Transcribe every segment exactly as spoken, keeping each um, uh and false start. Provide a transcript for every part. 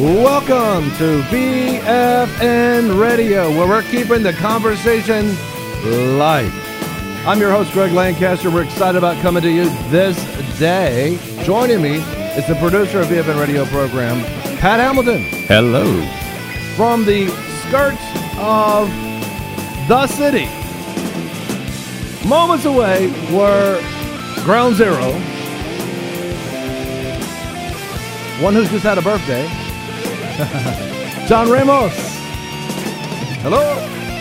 Welcome to B F N Radio, where we're keeping the conversation light. I'm your host, Greg Lancaster. We're excited about coming to you this day. Joining me is the producer of B F N Radio program, Pat Hamilton. Hello. From the skirts of the city, moments away were Ground Zero, one who's just had a birthday, John Ramos. Hello.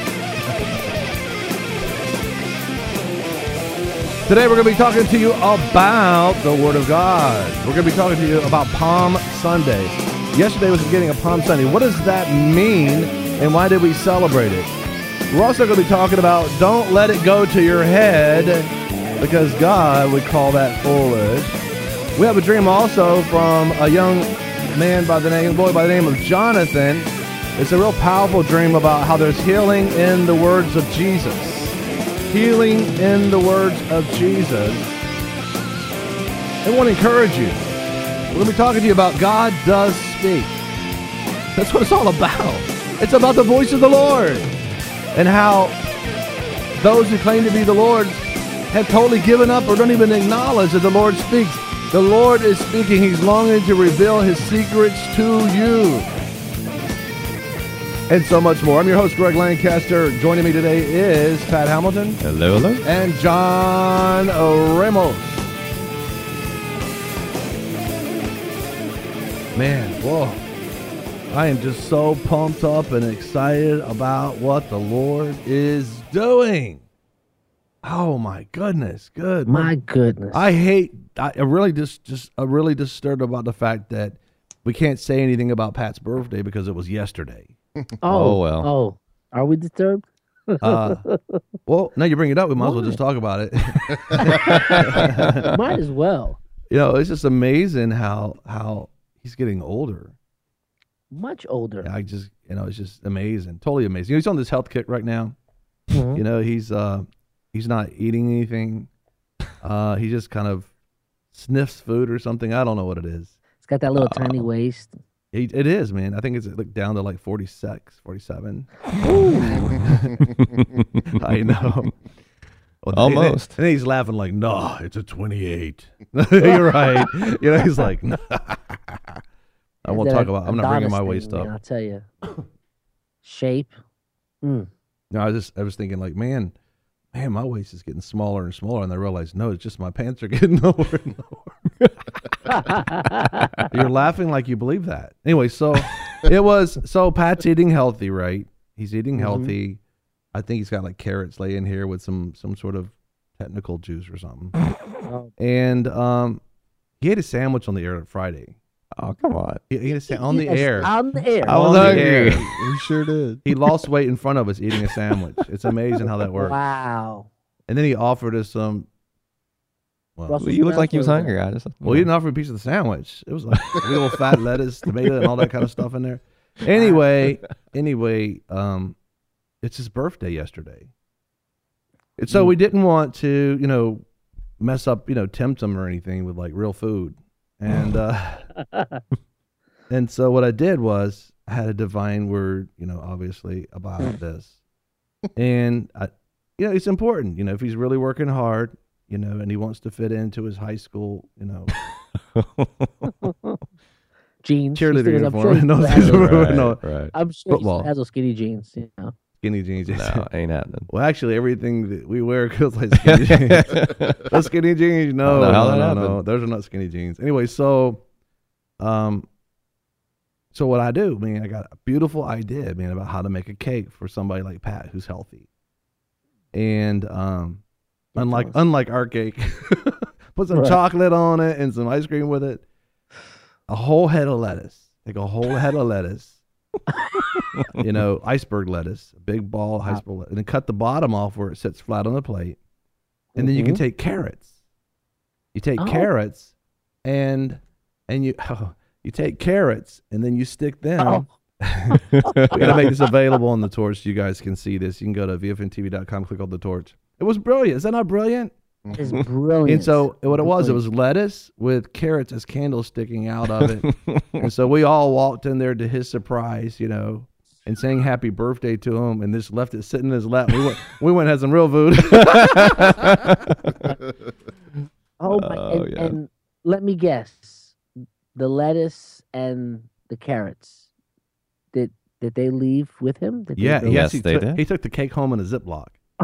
Today we're going to be talking to you about the Word of God. We're going to be talking to you about Palm Sunday. Yesterday was the beginning of Palm Sunday. What does that mean, and why did we celebrate it? We're also going to be talking about don't let it go to your head, because God would call that foolish. We have a dream also from a young man by the name, boy by the name of Jonathan. It's a real powerful dream about how there's healing in the words of Jesus. Healing in the words of Jesus. I want to encourage you. We're going to be talking to you about God does speak. That's what it's all about. It's about the voice of the Lord and how those who claim to be the Lord have totally given up or don't even acknowledge that the Lord speaks. The Lord is speaking. He's longing to reveal his secrets to you. And so much more. I'm your host, Greg Lancaster. Joining me today is Pat Hamilton. Hello, hello. And John Ramos. Man, whoa. I am just so pumped up and excited about what the Lord is doing. Oh my goodness, good. My goodness. I hate, I really just, just, I'm really disturbed about the fact that we can't say anything about Pat's birthday because it was yesterday. Oh, Oh, well. Oh, are we disturbed? Uh, well, now you bring it up, we might as well just talk about it. Might as well. You know, it's just amazing how, how he's getting older. Much older. I just, you know, it's just amazing. Totally amazing. You know, he's on this health kick right now. Mhm. You know, he's, uh, he's not eating anything. Uh, he just kind of sniffs food or something. I don't know what it is. It's got that little Uh, tiny waist. It, it is, man. I think it's like down to like forty-six, forty-seven. I know. Well, Almost. And then he's laughing like, no, it's a twenty-eight. You're right. You know, he's like, nah. I won't That talk about, I'm not bringing Adonis my thing, waist man, up. I'll tell you. Shape. Mm. No, I was just, I was thinking like, man, man, my waist is getting smaller and smaller. And I realized, no, it's just my pants are getting lower and lower. You're laughing like you believe that. Anyway, so it was, so Pat's eating healthy, right? He's eating healthy. Mm-hmm. I think he's got like carrots lay in here with some, some sort of technical juice or something. Oh. And um, he ate a sandwich on the air on Friday. Oh, come on. He ate a sa- on the Yes, air. On the air. I was On the hungry. air. We sure did. He lost weight in front of us eating a sandwich. It's amazing how that works. Wow. And then he offered us some. Well, Russell Well, you look like you was Sprouts hungry. I just. well, he didn't offer a piece of the sandwich. It was like little fat lettuce, tomato, and all that kind of stuff in there. Anyway, anyway, um, it's his birthday yesterday, and so we didn't want to, you know, mess up, you know, tempt him or anything with like real food, and uh, and so what I did was I had a divine word, you know, obviously about this, and I, you know, it's important, you know, if he's really working hard. You know, and he wants to fit into his high school, you know, Jeans. cheerleader He's thinking, I'm sure uniform. he no, has those- right, no, right. I'm sure Football. he has those skinny jeans. You know. skinny jeans. No, ain't happening. Well, actually, everything that we wear feels like skinny jeans. Those skinny jeans, no, I don't know how no, that no, happened. no, those are not skinny jeans. Anyway, so, um, so what I do, man, I got a beautiful idea, man, about how to make a cake for somebody like Pat who's healthy, and um. Unlike unlike our cake, put some Right. chocolate on it and some ice cream with it. A whole head of lettuce, like a whole head of lettuce. You know, iceberg lettuce, a big ball, iceberg lettuce, and then cut the bottom off where it sits flat on the plate. And then you can Mhm. take carrots. You take Oh. carrots, and and you oh, you take carrots, and then you stick them. Oh. We got to make this available on the torch so you guys can see this. You can go to V F N T V dot com, click on the torch. It was brilliant. Is that not brilliant? That is brilliant. And so what it was, it Brilliant. was lettuce with carrots as candles sticking out of it. And so we all walked in there to his surprise, you know, and sang happy birthday to him, and just left it sitting in his lap. We went, we went and had some real food. Oh, my, Oh, and, yeah. and let me guess, the lettuce and the carrots, did did they leave with him? Did they Yeah, go- Yes, he they took, did. he took the cake home in a Ziploc.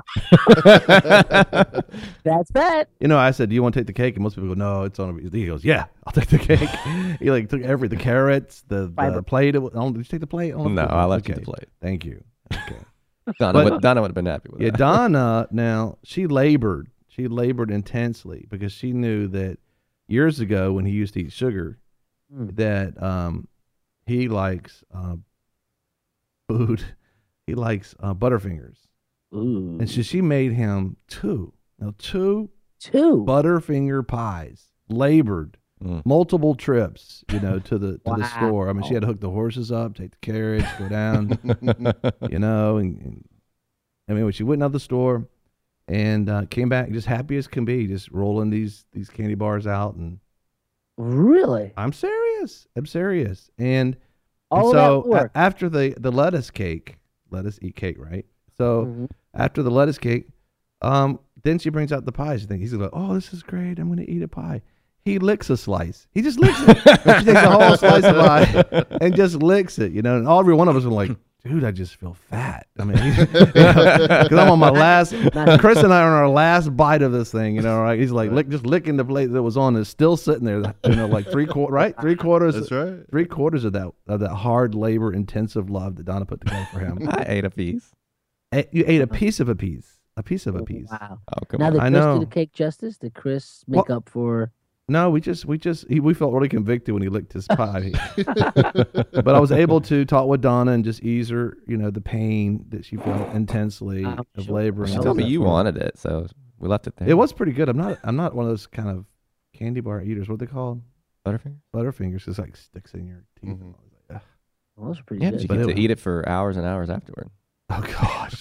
That's that. You know, I said, "Do you want to take the cake?" And most people go, "No, it's on." A, he goes, "Yeah, I'll take the cake." He like took every the carrots, the, the Fiber. plate. It was- oh, did you take the plate? Oh, No, I left you okay. the plate. Thank you. Okay. Donna, But- would, Donna would have been happy with Yeah, that. Donna. Now she labored. She labored intensely because she knew that years ago when he used to eat sugar, Mm. that um, he likes uh, food. He likes uh, Butterfingers, Ooh. and so she made him two. Now two Two. Butterfinger pies. Labored Mm. multiple trips, you know, to the to the Wow. store. I mean, she had to hook the horses up, take the carriage, go down, you know, and, and I mean, when she went out the store and uh, came back just happy as can be, just rolling these these candy bars out, and Really? I'm serious, I'm serious. And, and All so that work. a- after the the lettuce cake, lettuce eat cake, right? So Mhm. after the lettuce cake, um, then she brings out the pies. You think he's like, oh, this is great. I'm going to eat a pie. He licks a slice. He just licks it. She takes a whole slice of pie and just licks it, you know. And all every one of us are like, dude, I just feel fat. I mean, because I'm on my last. Chris and I are on our last bite of this thing, you know. Right? He's like, lick, just licking the plate that was on. It's still sitting there, you know, like three quarter, right? Three quarters. That's right. Three quarters of that of that hard labor, intensive love that Donna put together for him. I ate a piece. Eh, You ate a piece of a piece, a piece of a piece. Wow. Oh, come Now on. did I Chris know. do the cake justice? Did Chris make Well- up for? No, we just we just he, we felt really convicted when he licked his pie. But I was able to talk with Donna and just ease her, you know, the pain that she felt intensely I'm of sure. labor. She and told me all you that. wanted it, so we left it there. It was pretty good. I'm not I'm not one of those kind of candy bar eaters. What are they called? Butterfinger? Butterfingers. It's like sticks in your teeth. Mhm. I was like, ugh. Well, those are pretty Yeah, but good. you But get it- to eat it for hours and hours afterward. Oh gosh.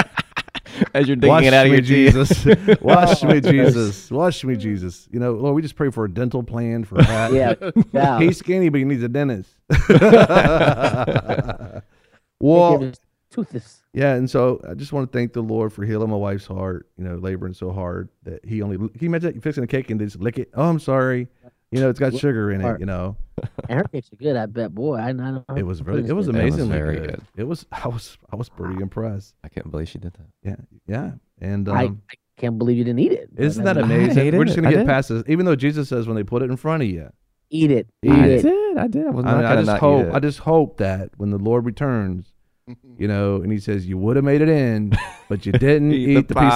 As you're digging Wash it out of me, your teeth. Jesus. Wash Oh, me, my Jesus. Wash me, Jesus. You know, Lord, we just pray for a dental plan for Pat. Yeah. yeah. He's skinny, but he needs a dentist. They Well, give us toothless. yeah, and so I just want to thank the Lord for healing my wife's heart. You know, laboring so hard that he only. Can you imagine that? You fixing a cake and they just lick it? Oh, I'm sorry. You know, it's got sugar in it. Heart. You know, And her cakes are good. I bet. Boy, I, I don't. it was really, it was It was amazingly very good. good. It was. I was. I was pretty impressed. I can't believe she did that. Yeah, yeah, and I, um, I can't believe you didn't eat it. isn't But that I mean, amazing? hated We're just it. gonna I get did. past this, even though Jesus says when they put it in front of you. Eat it. Eat Eat I it. did. I did. I was I not mean, I gonna just not hope. eat it. I just hope that when the Lord returns, you know, and He says you would have made it in, but you didn't Eat eat, the the, piece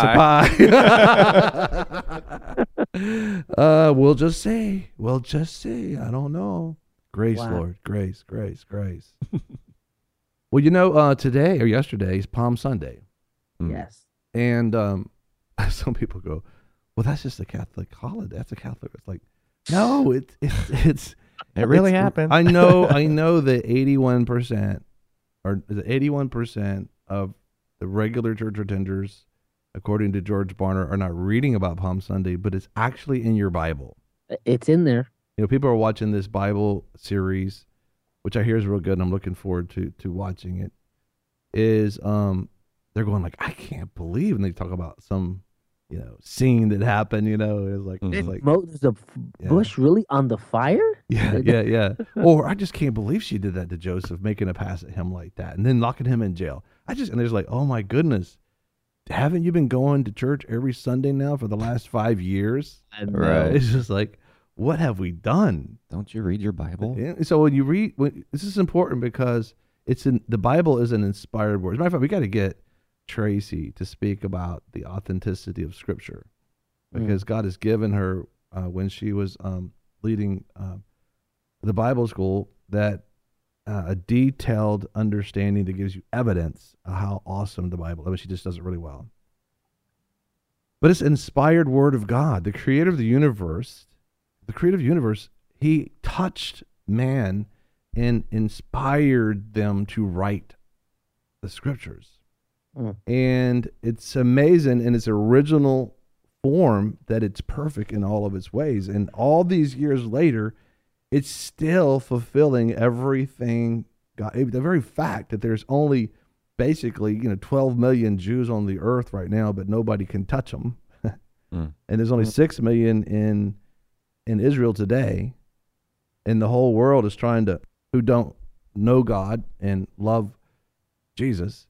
of pie. uh, we'll just see. We'll just see. I don't know. Grace, Wow. Lord, grace, grace, grace. Well, you know, uh, today or yesterday is Palm Sunday, Mm. Yes. and um, some people go, "Well, that's just a Catholic holiday. That's a Catholic." It's like, no, it's it's it's. It really It's- happened. I know, I know that eighty-one percent, or is it eighty-one percent of the regular church attenders, according to George Barner, are not reading about Palm Sunday, but it's actually in your Bible. It's in there. You know, people are watching this Bible series, which I hear is real good, and I'm looking forward to to watching it. Is um, they're going like, I can't believe, and they talk about some, you know, scene that happened. You know, it's like, Mhm. it's like, Moses, the f- Yeah. bush really on the fire? yeah, yeah, yeah. Or I just can't believe she did that to Joseph, making a pass at him like that, and then locking him in jail. I just and there's like, oh my goodness, haven't you been going to church every Sunday now for the last five years? I know. Right. It's just like, what have we done? Don't you read your Bible? And so when you read, when, this is important because it's in the Bible is an inspired word. As a matter of fact, we got to get Tracy to speak about the authenticity of Scripture because God has given her uh, when she was um, leading uh, the Bible school that uh, a detailed understanding that gives you evidence of how awesome the Bible is. I mean, she just does it really well. But it's inspired word of God, the creator of the universe. The creator of the universe, he touched man and inspired them to write the scriptures. Mm. And it's amazing in its original form that it's perfect in all of its ways. And all these years later, it's still fulfilling everything God, the very fact that there's only basically, you know, twelve million Jews on the earth right now, but nobody can touch them. mm. And there's only six million in in Israel today. And the whole world is trying to, who don't know God and love Jesus,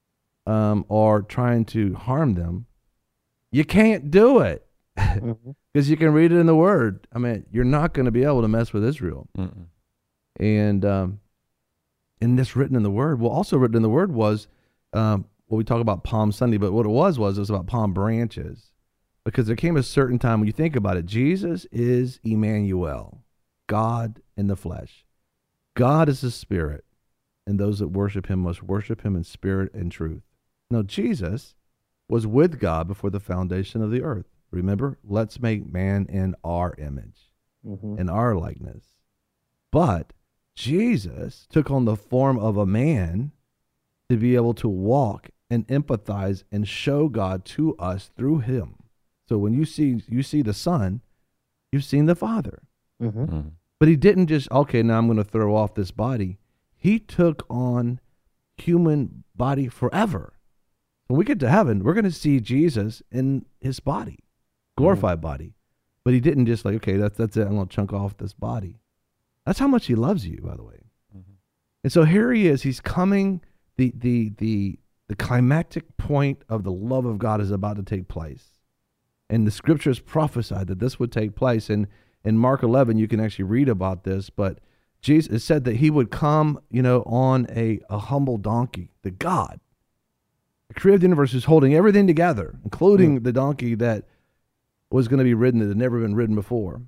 um, are trying to harm them. You can't do it because mm-hmm. you can read it in the Word. I mean, you're not going to be able to mess with Israel. Mm-mm. And um, and this written in the Word, well, also written in the Word was, um, well, we talk about Palm Sunday, but what it was was it was about palm branches, because there came a certain time when you think about it, Jesus is Emmanuel, God in the flesh. God is the Spirit, and those that worship him must worship him in spirit and truth. Now, Jesus was with God before the foundation of the earth. Remember, let's make man in our image, mm-hmm. in our likeness. But Jesus took on the form of a man to be able to walk and empathize and show God to us through him. So when you see you see the Son, you've seen the Father. Mm-hmm. Mm-hmm. But he didn't just, okay, now I'm going to throw off this body. He took on human body forever. When we get to heaven, we're going to see Jesus in his body, glorified mm-hmm. body. But he didn't just like, okay, that's that's it. I'm going to chunk off this body. That's how much he loves you, by the way. Mm-hmm. And so here he is. He's coming. The the the the climactic point of the love of God is about to take place, and the scriptures prophesied that this would take place. And in Mark eleven, you can actually read about this. But Jesus, it said that he would come, you know, on a a humble donkey. The God, the creator of the universe, is holding everything together, including mm-hmm. the donkey that was going to be ridden that had never been ridden before.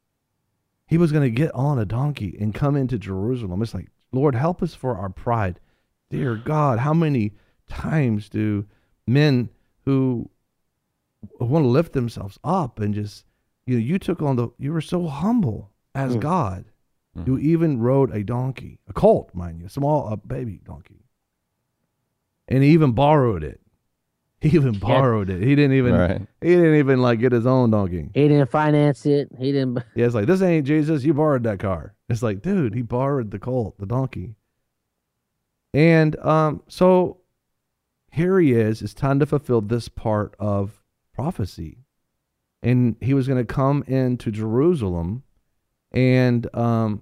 He was going to get on a donkey and come into Jerusalem. It's like, Lord, help us for our pride. Dear God, how many times do men who want to lift themselves up and just, you know, you took on the, you were so humble as mm. God. Mm. You even rode a donkey, a colt, mind you, a small, a baby donkey. And he even borrowed it. He even borrowed yeah. it. He didn't even. Right. He didn't even like get his own donkey. He didn't finance it. He didn't. Yeah, it's like, this ain't Jesus. You borrowed that car. It's like, dude, he borrowed the colt, the donkey. And um, so here he is. It's time to fulfill this part of prophecy, and he was going to come into Jerusalem, and um,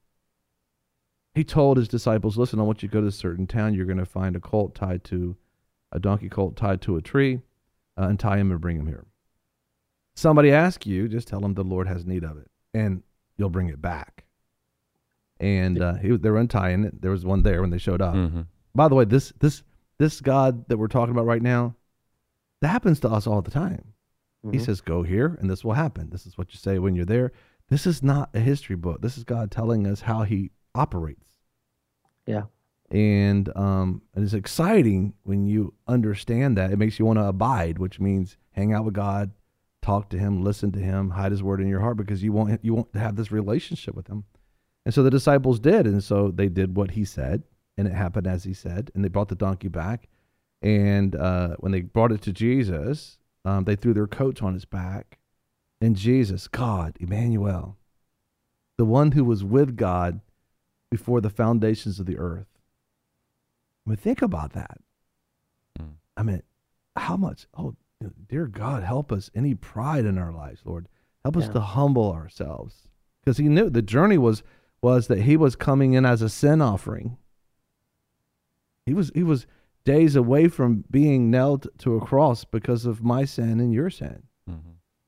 he told his disciples, "Listen, I want you to go to a certain town. You're going to find a colt tied to." a donkey colt tied to a tree, uh, and tie him and bring him here. Somebody asks you, just tell them the Lord has need of it, and you'll bring it back. And uh, he, they were untying it. There was one there when they showed up. Mm-hmm. By the way, this this this God that we're talking about right now, that happens to us all the time. Mm-hmm. He says, go here, and this will happen. This is what you say when you're there. This is not a history book. This is God telling us how he operates. Yeah. And um, and it's exciting when you understand that. It makes you want to abide, which means hang out with God, talk to him, listen to him, hide his word in your heart, because you want you want to have this relationship with him. And so the disciples did, and so they did what he said, and it happened as he said, and they brought the donkey back. And uh, when they brought it to Jesus, um, they threw their coats on his back, and Jesus, God, Emmanuel, the one who was with God before the foundations of the earth. I mean, think about that. Mm. I mean, how much, oh, dear God, help us. Any pride in our lives, Lord. Help us yeah. to humble ourselves. Because he knew the journey was was that he was coming in as a sin offering. He was he was days away from being nailed to a cross because of my sin and your sin. Mm-hmm.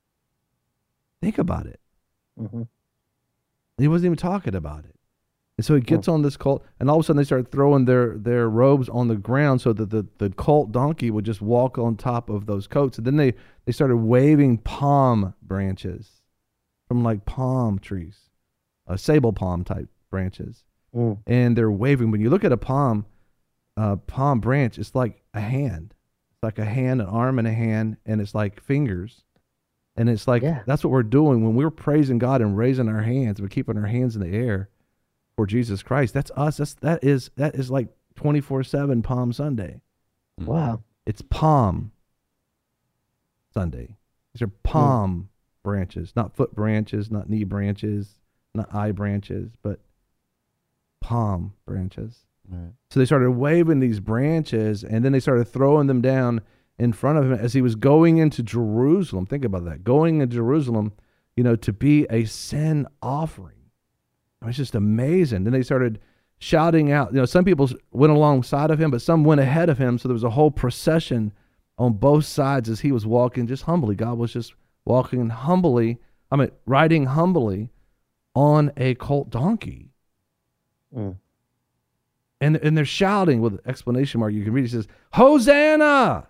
Think about it. Mm-hmm. He wasn't even talking about it. And so he gets on this colt, and all of a sudden they start throwing their, their robes on the ground so that the, the colt donkey would just walk on top of those coats. And then they, they started waving palm branches from like palm trees, uh, sable palm type branches. Mm. And they're waving. When you look at a palm, uh, palm branch, it's like a hand. It's like a hand, an arm, and a hand, and it's like fingers. And it's like, yeah. that's what we're doing when we're praising God and raising our hands. We're keeping our hands in the air for Jesus Christ. That's us. That's that is that is like twenty-four seven Palm Sunday. Wow. It's Palm Sunday. These are palm branches, not foot branches, not knee branches, not eye branches, but palm branches. Right. So they started waving these branches, and then they started throwing them down in front of him as he was going into Jerusalem. Think about that. Going into Jerusalem, you know, to be a sin offering. I mean, it's just amazing. Then they started shouting out. You know, some people went alongside of him, but some went ahead of him. So there was a whole procession on both sides as he was walking just humbly. God was just walking humbly, I mean, riding humbly on a colt donkey. Mm. And, and they're shouting with an exclamation mark. You can read it. It says, Hosanna!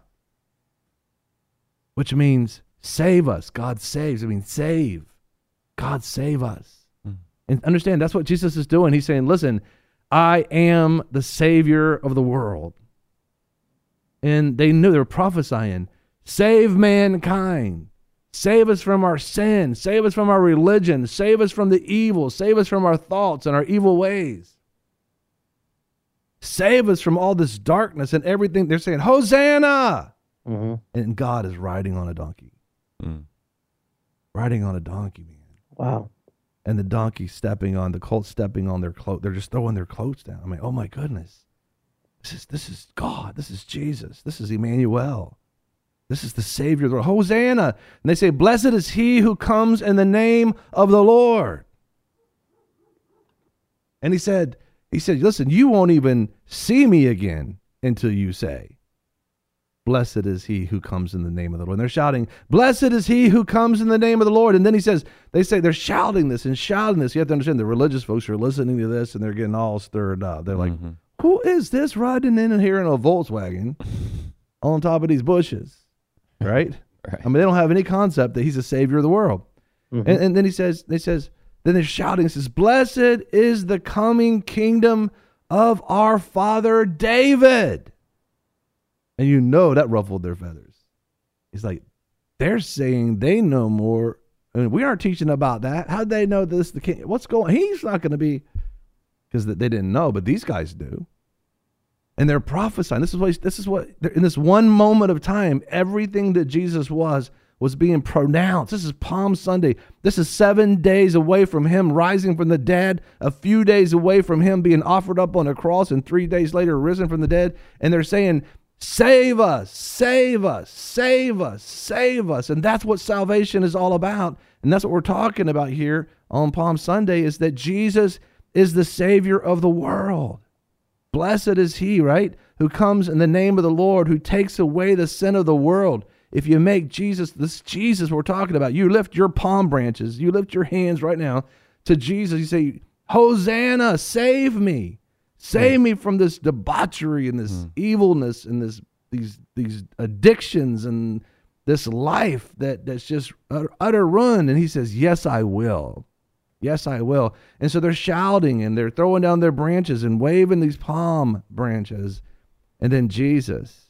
Which means save us. God saves. I mean, save. God save us. Mm. And understand, that's what Jesus is doing. He's saying, listen, I am the Savior of the world. And they knew, they were prophesying, save mankind. Save us from our sin. Save us from our religion. Save us from the evil. Save us from our thoughts and our evil ways. Save us from all this darkness and everything. They're saying, Hosanna! Mm-hmm. And God is riding on a donkey. Mm. Riding on a donkey, man. Wow. And the donkey stepping on, the colt stepping on their clothes. They're just throwing their clothes down. I mean, oh my goodness. This is this is God. This is Jesus. This is Emmanuel. This is the Savior of the world. Hosanna. And they say, blessed is he who comes in the name of the Lord. And he said, he said, listen, you won't even see me again until you say, blessed is he who comes in the name of the Lord. And they're shouting, blessed is he who comes in the name of the Lord. And then he says, they say they're shouting this and shouting this. You have to understand the religious folks are listening to this and they're getting all stirred up. They're like, Mm-hmm. who is this riding in here in a Volkswagen on top of these bushes? Right? Right. I mean, they don't have any concept that he's the Savior of the world. Mm-hmm. And, and then he says, they says, then they're shouting, it says, blessed is the coming kingdom of our father David. And you know that ruffled their feathers. He's like, they're saying they know more. I mean, we aren't teaching about that. How'd they know this? The king? What's going on? He's not going to be, because they didn't know, but these guys do. And they're prophesying. This is what, this is what, in this one moment of time, everything that Jesus was, was being pronounced. This is Palm Sunday. This is seven days away from him rising from the dead, a few days away from him being offered up on a cross, and three days later risen from the dead. And they're saying, save us, save us, save us, save us. And that's what salvation is all about. And that's what we're talking about here on Palm Sunday, is that Jesus is the Savior of the world. Blessed is he, right, who comes in the name of the Lord, who takes away the sin of the world. If you make Jesus, this Jesus we're talking about, you lift your palm branches, you lift your hands right now to Jesus. You say, Hosanna, save me. Save me from this debauchery and this mm. evilness and this these these addictions and this life that, that's just utter, utter ruin. And he says, yes, I will. Yes, I will. And so they're shouting and they're throwing down their branches and waving these palm branches. And then Jesus,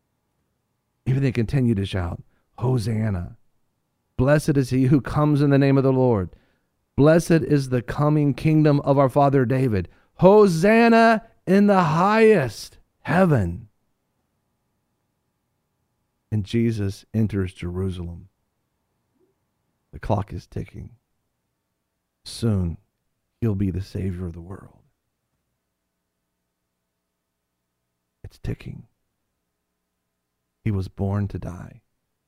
even they continue to shout, Hosanna. Blessed is he who comes in the name of the Lord. Blessed is the coming kingdom of our father David. Hosanna in the highest heaven. And Jesus enters Jerusalem. The clock is ticking. Soon, he'll be the Savior of the world. It's ticking. He was born to die.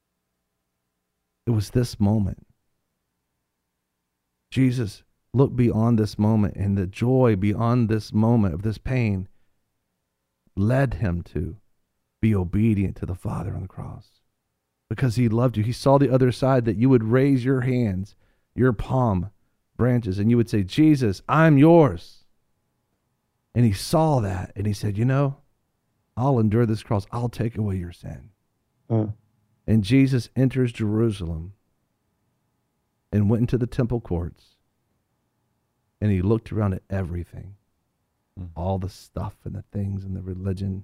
It was this moment. Jesus looked beyond this moment, and the joy beyond this moment of this pain led him to be obedient to the Father on the cross. Because he loved you. He saw the other side, that you would raise your hands, your palm branches, and you would say, Jesus, I'm yours. And he saw that, and he said, you know, I'll endure this cross. I'll take away your sin. Mm. And Jesus enters Jerusalem and went into the temple courts, and he looked around at everything, mm. all the stuff and the things and the religion.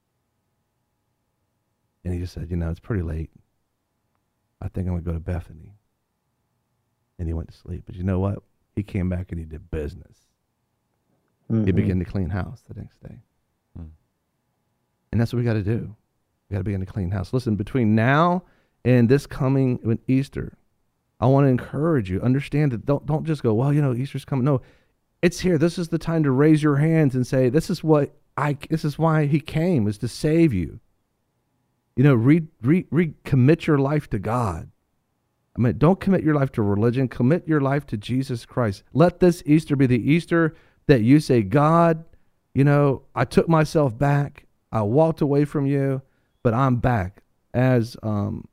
And he just said, you know, it's pretty late. I think I'm going to go to Bethany. And he went to sleep. But you know what? He came back and he did business. Mm-hmm. He began to clean house the next day. Mm. And that's what we got to do. We got to begin to clean house. Listen, between now And this coming with Easter, I want to encourage you. Understand that don't don't just go, well, you know, Easter's coming. No, it's here. This is the time to raise your hands and say, this is what I. This is why he came, is to save you. You know, re, re, recommit your life to God. I mean, don't commit your life to religion. Commit your life to Jesus Christ. Let this Easter be the Easter that you say, God, you know, I took myself back. I walked away from you, but I'm back. As um,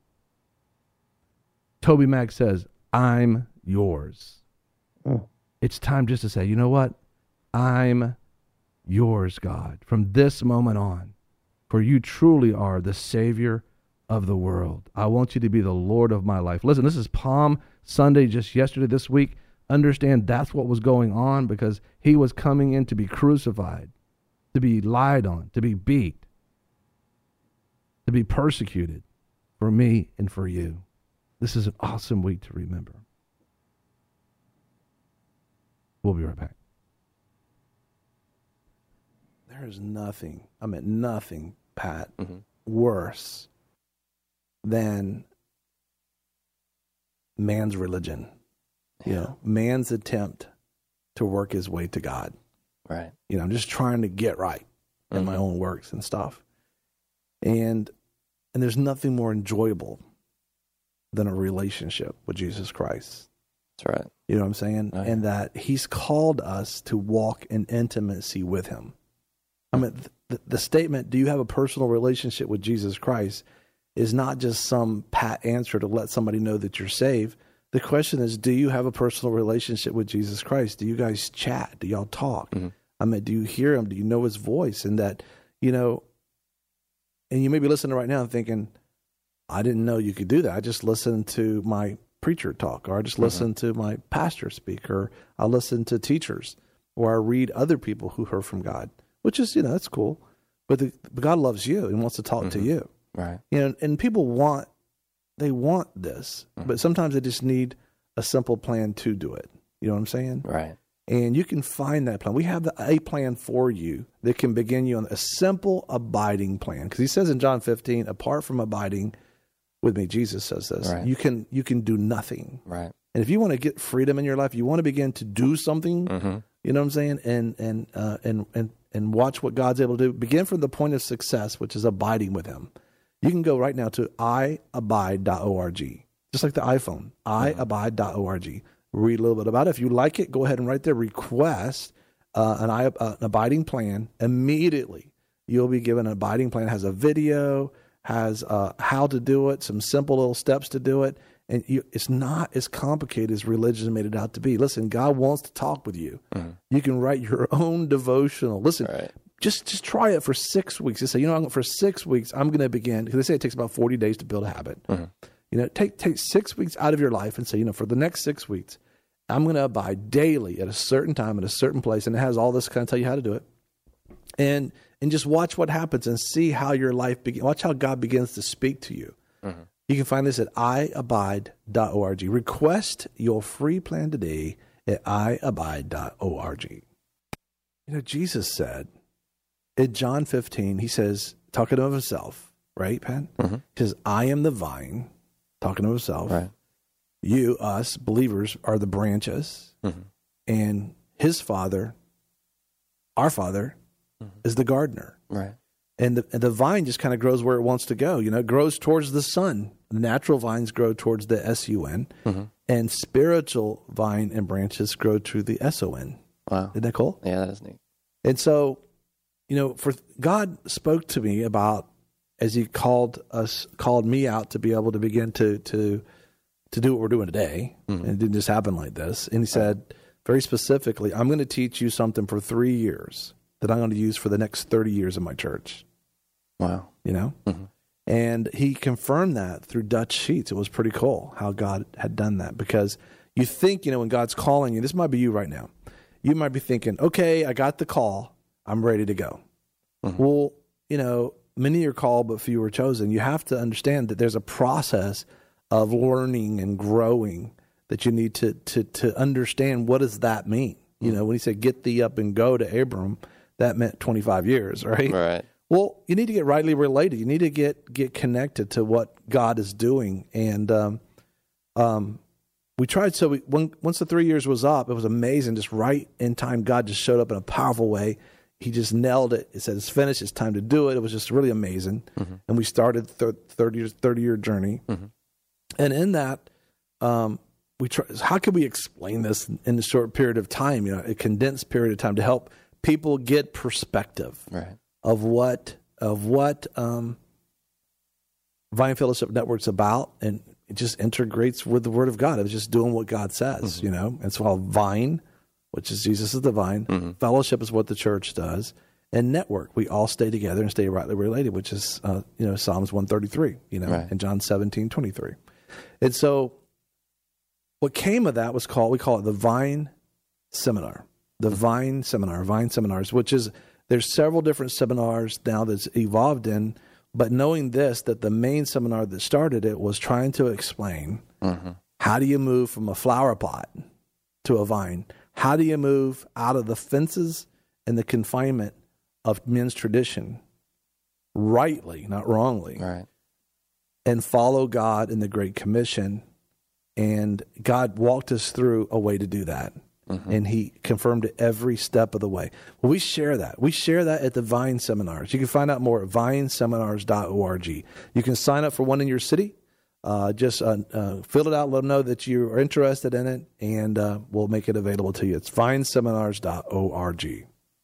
Toby Mac says, I'm yours. Oh. It's time just to say, you know what? I'm yours, God, from this moment on. For you truly are the Savior of the world. I want you to be the Lord of my life. Listen, this is Palm Sunday just yesterday, this week. Understand that's what was going on, because he was coming in to be crucified, to be lied on, to be beat, to be persecuted for me and for you. This is an awesome week to remember. We'll be right back. There is nothing, I mean nothing, Pat, mm-hmm. worse than man's religion. Yeah. You know, man's attempt to work his way to God. Right. You know, I'm just trying to get right in mm-hmm. my own works and stuff. And and there's nothing more enjoyable than a relationship with Jesus Christ. That's right. You know what I'm saying? Oh, yeah. And that he's called us to walk in intimacy with him. I mean, the, the statement, do you have a personal relationship with Jesus Christ, is not just some pat answer to let somebody know that you're saved. The question is, do you have a personal relationship with Jesus Christ? Do you guys chat? Do y'all talk? Mm-hmm. I mean, do you hear him? Do you know his voice? And that, you know, and you may be listening right now and thinking, I didn't know you could do that. I just listened to my preacher talk, or I just mm-hmm. listened to my pastor speak, or I listen to teachers, or I read other people who heard from God. Which is, you know, that's cool. But, the, but God loves you and wants to talk mm-hmm. to you. Right. You know, and people want, they want this, mm-hmm. but sometimes they just need a simple plan to do it. You know what I'm saying? Right. And you can find that plan. We have the, a plan for you that can begin you on a simple abiding plan. Because he says in John fifteen, apart from abiding with me, Jesus says this, right. you can you can do nothing. Right. And if you want to get freedom in your life, you want to begin to do something, mm-hmm. you know what I'm saying? And, and, uh, and, and, and watch what God's able to do. Begin from the point of success, which is abiding with him. You can go right now to i abide dot org, just like the iPhone, i abide dot org. Read a little bit about it. If you like it, go ahead and right there request uh, an, uh, an abiding plan. Immediately, you'll be given an abiding plan. It has a video, has uh, how to do it, some simple little steps to do it. And you, it's not as complicated as religion made it out to be. Listen, God wants to talk with you. Mm-hmm. You can write your own devotional. Listen, right. just just try it for six weeks. Just say, you know, for six weeks, I'm going to begin. Because they say it takes about forty days to build a habit. Mm-hmm. You know, take take six weeks out of your life and say, you know, for the next six weeks, I'm going to abide daily at a certain time at a certain place. And it has all this kind of tell you how to do it. And and just watch what happens and see how your life begins. Watch how God begins to speak to you. Mm-hmm. You can find this at i abide dot org. Request your free plan today at i abide dot org. You know, Jesus said in John fifteen, he says, talking of himself, right, Pat? Mm-hmm. He says, I am the vine, talking to himself. Right. You, us, believers, are the branches. Mm-hmm. And his Father, our Father, mm-hmm. is the gardener. Right. And the, and the vine just kind of grows where it wants to go. You know, it grows towards the sun. Natural vines grow towards the S U N, mm-hmm. and spiritual vine and branches grow to the S O N. Wow. Isn't that cool? Yeah, that's neat. And so, you know, for God spoke to me about, as he called us, called me out to be able to begin to to to do what we're doing today. Mm-hmm. And it didn't just happen like this. And he said, very specifically, I'm going to teach you something for three years that I'm going to use for the next thirty years of my church. Wow. You know? Mm-hmm. And he confirmed that through Dutch Sheets. It was pretty cool how God had done that, because you think, you know, when God's calling you, this might be you right now. You might be thinking, okay, I got the call. I'm ready to go. Mm-hmm. Well, you know, many are called, but few are chosen. You have to understand that there's a process of learning and growing that you need to to to understand. What does that mean? Mm-hmm. You know, when he said, get thee up and go to Abram, that meant twenty-five years, right? Right. Well, you need to get rightly related. You need to get get connected to what God is doing. And um, um, we tried. So we, when, once the three years was up, it was amazing. Just right in time, God just showed up in a powerful way. He just nailed it. It said, it's finished. It's time to do it. It was just really amazing. Mm-hmm. And we started the thirty, thirty-year journey. Mm-hmm. And in that, um, we try, how can we explain this in a short period of time, you know, a condensed period of time to help people get perspective right. of what of what um, Vine Fellowship Network's about, and it just integrates with the Word of God. It was just doing what God says, mm-hmm. you know. It's called Vine, which is Jesus is the vine. Mm-hmm. Fellowship is what the church does, and network. We all stay together and stay rightly related, which is uh, you know Psalms one thirty-three, you know, right. and John seventeen twenty-three. And so, what came of that was called we call it the Vine Seminar, the mm-hmm. Vine Seminar, Vine Seminars, which is there's several different seminars now that's evolved in. But knowing this, that the main seminar that started it was trying to explain mm-hmm. how do you move from a flower pot to a vine? How do you move out of the fences and the confinement of men's tradition rightly, not wrongly, right. and follow God in the Great Commission? And God walked us through a way to do that. Mm-hmm. And he confirmed it every step of the way. Well, we share that. We share that at the Vine Seminars. You can find out more at vine seminars dot org. You can sign up for one in your city. Uh, just uh, uh, fill it out. Let them know that you are interested in it, and uh, we'll make it available to you. It's vine seminars dot org.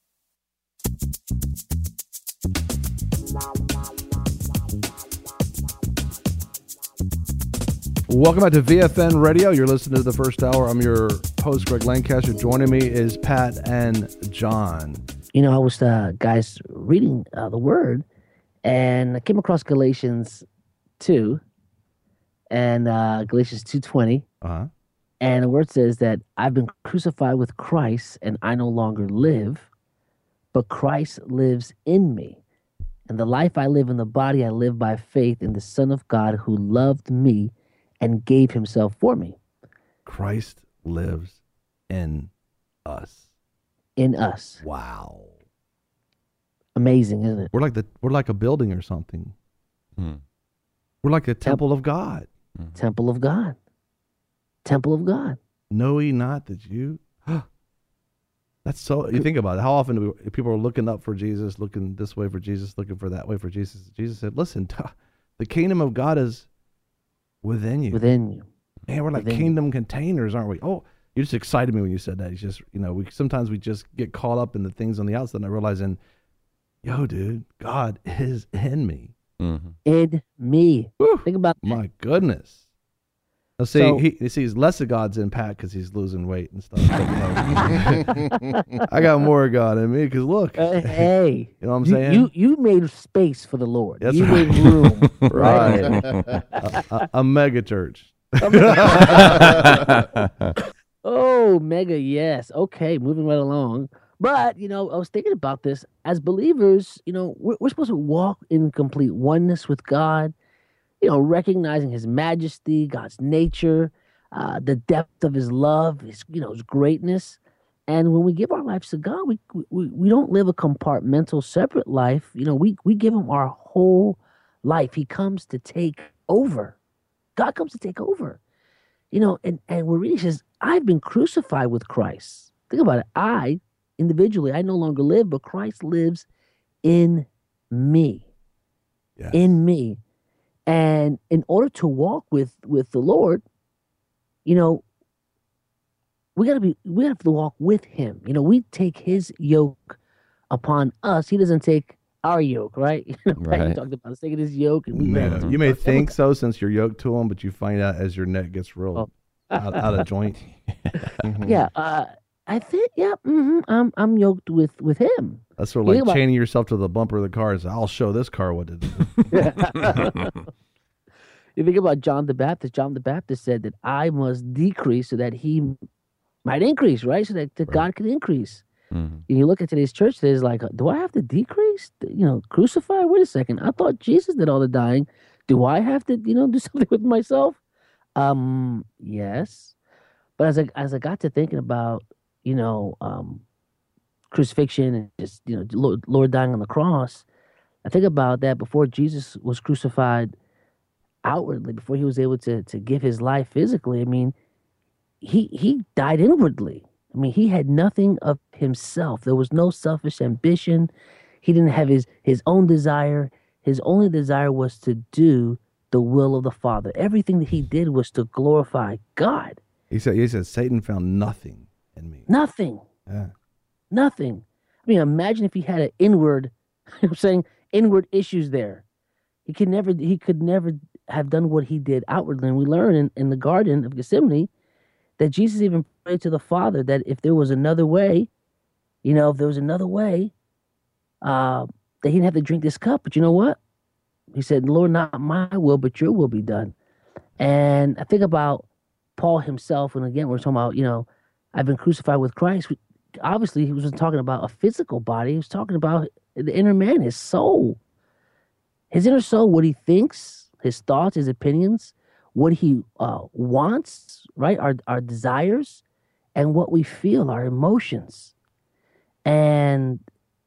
Welcome back to V F N Radio. You're listening to the first hour. I'm your host, Greg Lancaster. Joining me is Pat and John. You know, I was, uh, guys, reading uh, the Word, and I came across Galatians two, and uh, Galatians two twenty. Uh-huh. And the Word says that I've been crucified with Christ, and I no longer live, but Christ lives in me. And the life I live in the body, I live by faith in the Son of God who loved me and gave himself for me. Christ lives in us. In us. Wow. Amazing, isn't it? We're like the we're like a building or something. Hmm. We're like a temple of God. Temple of God. Temple of God. Know ye not that you? That's so. You think about it. How often do we, people are looking up for Jesus, looking this way for Jesus, looking for that way for Jesus? Jesus said, "Listen, the kingdom of God is within you. Within you. Man, we're like within kingdom you. containers, aren't we?" Oh, you just excited me when you said that. It's just, you know, we sometimes we just get caught up in the things on the outside, and I realizing, yo, dude, God is in me. Mm-hmm. In me. Whew, think about that. My goodness. Now, see, so, he, he sees less of God's in Pat because he's losing weight and stuff. But, you know, I got more of God in me because look. Uh, hey. You know what I'm you, saying? You you made space for the Lord. That's you right. made room. Right. a, a, a mega church. Oh, mega, yes. Okay, moving right along. But, you know, I was thinking about this. As believers, you know, we're, we're supposed to walk in complete oneness with God. You know, recognizing his majesty, God's nature, uh, the depth of his love, his, you know, his greatness. And when we give our lives to God, we we, we don't live a compartmental, separate life. You know, we, we give him our whole life. He comes to take over. God comes to take over. You know, and, and we're reading, he says, I've been crucified with Christ. Think about it. I, individually, I no longer live, but Christ lives in me. Yes. In me. And in order to walk with, with the Lord, you know, we gotta be we have to walk with him. You know, we take his yoke upon us. He doesn't take our yoke, right? You know, right. You talked about taking his yoke, and we no, you may think so since you're yoked to him, but you find out as your neck gets real oh. out, out of joint. Yeah, uh, I think yeah, mm-hmm, I'm I'm yoked with with him. That's sort of like about, chaining yourself to the bumper of the car and say, I'll show this car what to do. You think about John the Baptist. John the Baptist said that I must decrease so that he might increase, right? So that, that right. God can increase. Mm-hmm. And you look at today's church, there's like, do I have to decrease? You know, crucify? Wait a second. I thought Jesus did all the dying. Do I have to, you know, do something with myself? Um, yes. But as I, as I got to thinking about, you know, um, crucifixion and just, you know, Lord, Lord dying on the cross, I think about that before Jesus was crucified outwardly, before he was able to to give his life physically. I mean, he he died inwardly. I mean, he had nothing of himself. There was no selfish ambition. He didn't have his his own desire. His only desire was to do the will of the Father. Everything that he did was to glorify God. He said, he said, Satan found nothing in me. Nothing. Yeah. Nothing. I mean, imagine if he had an inward, you know what I'm saying, inward issues there. He could never he could never have done what he did outwardly. And we learn in, in the Garden of Gethsemane that Jesus even prayed to the Father that if there was another way, you know, if there was another way, uh, that he didn't have to drink this cup. But you know what? He said, Lord, not my will, but your will be done. And I think about Paul himself, and again, we're talking about, you know, I've been crucified with Christ. Obviously, he wasn't talking about a physical body. He was talking about the inner man, his soul. His inner soul, what he thinks, his thoughts, his opinions, what he uh, wants, right? Our, our desires, and what we feel, our emotions. And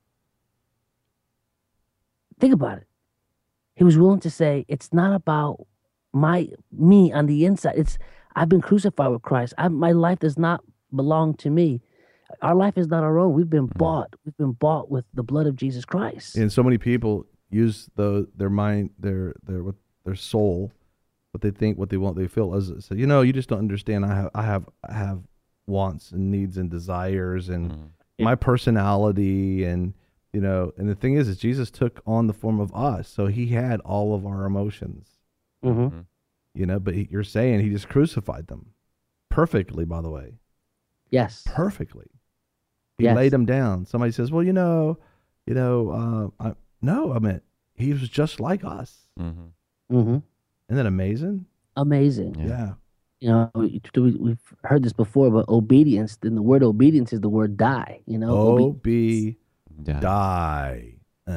think about it. He was willing to say, it's not about my me on the inside. It's I've been crucified with Christ. I, my life does not belong to me. Our life is not our own. We've been bought. We've been bought with the blood of Jesus Christ. And so many people use the their mind, their their what their soul, what they think, what they want, they feel as so. You know, you just don't understand. I have I have I have wants and needs and desires and mm. my personality and. You know, and the thing is, is Jesus took on the form of us, so he had all of our emotions. Mm-hmm. You know, but he, you're saying he just crucified them perfectly. By the way, yes, perfectly. He yes. laid them down. Somebody says, "Well, you know, you know, uh, I, no, I mean, he was just like us." Mm-hmm. Mm-hmm. Isn't that amazing? Amazing. Yeah. yeah. You know, we, we've heard this before, but obedience. Then the word obedience is the word die. You know, O B. Die.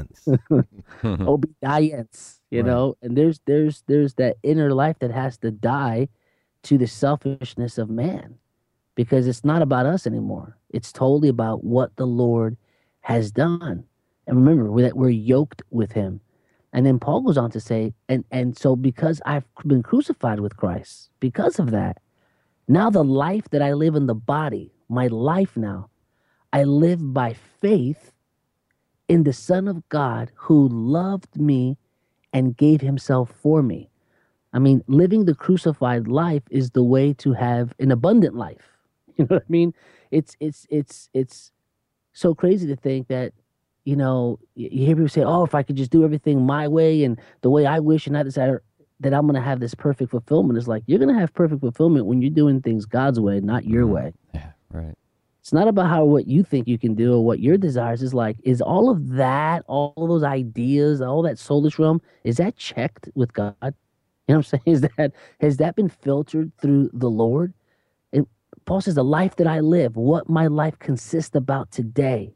Obedience, you right. know, and there's there's there's that inner life that has to die to the selfishness of man, because it's not about us anymore. It's totally about what the Lord has done. And remember that we're yoked with him. And then Paul goes on to say, and and so because I've been crucified with Christ, because of that, now the life that I live in the body, my life now, I live by faith in the Son of God who loved me and gave himself for me. I mean, living the crucified life is the way to have an abundant life. You know what I mean? It's it's it's it's so crazy to think that, you know, you hear people say, oh, if I could just do everything my way and the way I wish and I desire, that I'm going to have this perfect fulfillment. It's like, you're going to have perfect fulfillment when you're doing things God's way, not your way. Yeah, right. It's not about how what you think you can do or what your desires is like. Is all of that, all of those ideas, all that soulish realm, is that checked with God? You know what I'm saying? Is that has that been filtered through the Lord? And Paul says, the life that I live, what my life consists about today,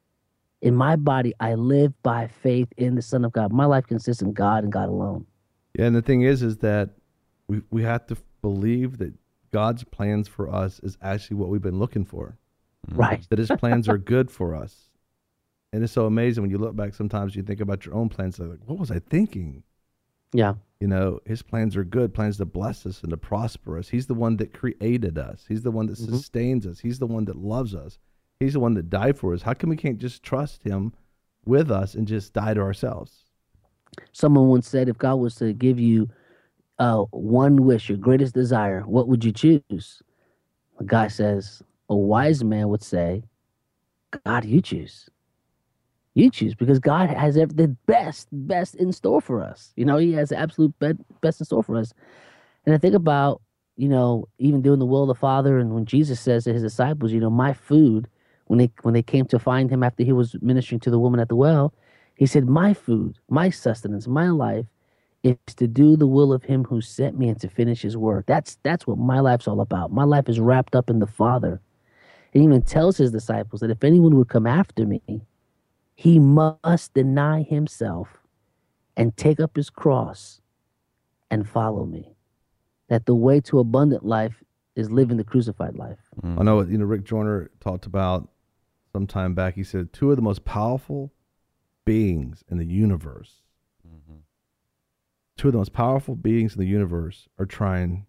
in my body, I live by faith in the Son of God. My life consists in God and God alone. Yeah, and the thing is, is that we we have to believe that God's plans for us is actually what we've been looking for. Right. That his plans are good for us. And it's so amazing when you look back, sometimes you think about your own plans, like, what was I thinking? Yeah. You know, his plans are good, plans to bless us and to prosper us. He's the one that created us. He's the one that mm-hmm. sustains us. He's the one that loves us. He's the one that died for us. How come we can't just trust him with us and just die to ourselves? Someone once said, if God was to give you uh, one wish, your greatest desire, what would you choose? The guy says, a wise man would say, God, you choose. You choose, because God has the best, best in store for us. You know, he has the absolute best in store for us. And I think about, you know, even doing the will of the Father, and when Jesus says to his disciples, you know, my food, when they when they came to find him after he was ministering to the woman at the well, he said, my food, my sustenance, my life is to do the will of him who sent me and to finish his work. That's that's what my life's all about. My life is wrapped up in the Father. He even tells his disciples that if anyone would come after me, he must deny himself and take up his cross and follow me. That the way to abundant life is living the crucified life. Mm. I know, you know, Rick Joyner talked about some time back. He said two of the most powerful beings in the universe, Mm-hmm. two of the most powerful beings in the universe are trying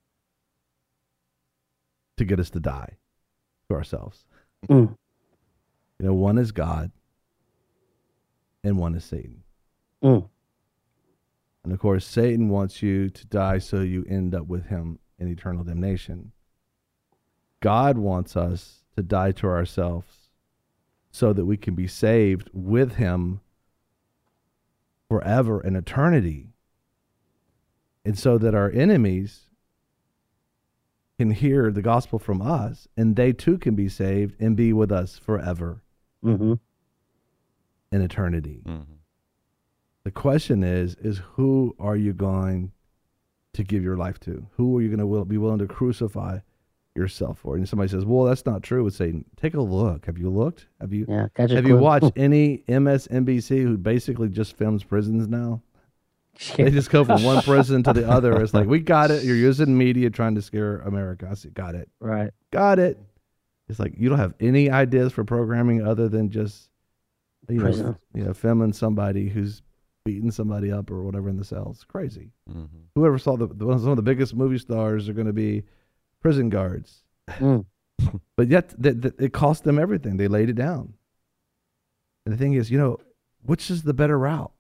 to get us to die to ourselves. Mm. You know, one is God and one is Satan. Mm. And of course, Satan wants you to die so you end up with him in eternal damnation. God wants us to die to ourselves so that we can be saved with him forever in eternity. And so that our enemies can hear the gospel from us and they too can be saved and be with us forever Mm-hmm. in eternity. Mm-hmm. The question is, is who are you going to give your life to? Who are you going to will, be willing to crucify yourself for? And somebody says, well, that's not true with Satan. Take a look. Have you looked? Have you Yeah. Catch a have you clue. watched any M S N B C who basically just films prisons now? They just go from one prison to the other. It's like, we got it. You're using media trying to scare America. I said, got it. Right. Got it. It's like, you don't have any ideas for programming other than just, you know, Prison. you know, filming somebody who's beating somebody up or whatever in the cells. It's crazy. Mm-hmm. Whoever saw the, the some of the biggest movie stars are going to be prison guards, Mm. but yet th- th- it cost them everything. They laid it down. And the thing is, you know, which is the better route?